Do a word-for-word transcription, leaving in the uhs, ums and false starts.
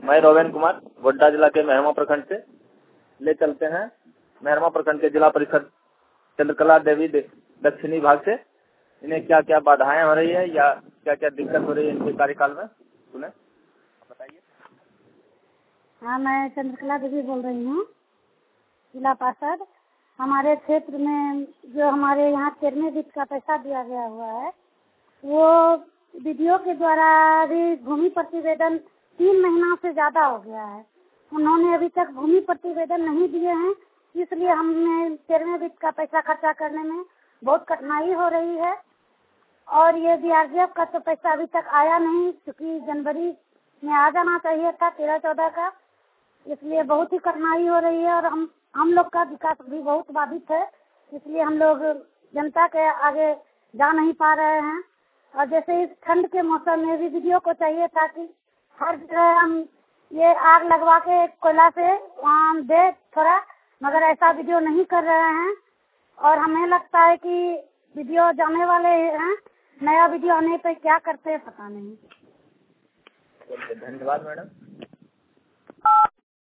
मैं रोवेन कुमार गोड्डा जिला के मेहरमा प्रखंड से ले चलते हैं। मेहरमा प्रखंड के जिला परिषद चंद्रकला देवी दक्षिणी भाग से इन्हें क्या क्या बाधाएं हो रही है या क्या क्या दिक्कत हो रही है इनके कार्यकाल में, सुने बताइए। हाँ, मैं चंद्रकला देवी बोल रही हूँ, जिला पार्षद। हमारे क्षेत्र में जो हमारे यहाँ तेरहवें वित्त का पैसा दिया गया हुआ है, वो वीडियो के द्वारा भी भूमि प्रतिवेदन तीन महीना से ज्यादा हो गया है। उन्होंने अभी तक भूमि प्रतिवेदन नहीं दिए हैं, इसलिए हमें तेरहवें वित्त का पैसा खर्चा करने में बहुत कठिनाई हो रही है। और ये बीआरजीएफ का तो पैसा अभी तक आया नहीं, क्योंकि जनवरी में आ जाना चाहिए था तेरह चौदह का, इसलिए बहुत ही कठिनाई हो रही है। और हम हम लोग का विकास भी बहुत बाधित है, इसलिए हम लोग जनता के आगे जा नहीं पा रहे हैं। और जैसे इस ठंड के मौसम में भी वीडियो को चाहिए था कि हर जगह हम ये आग लगवा के कोयला से वहाँ दे थोड़ा, मगर ऐसा वीडियो नहीं कर रहे हैं। और हमें लगता है कि वीडियो जाने वाले हैं, नया वीडियो आने पे क्या करते हैं पता नहीं। धन्यवाद मैडम।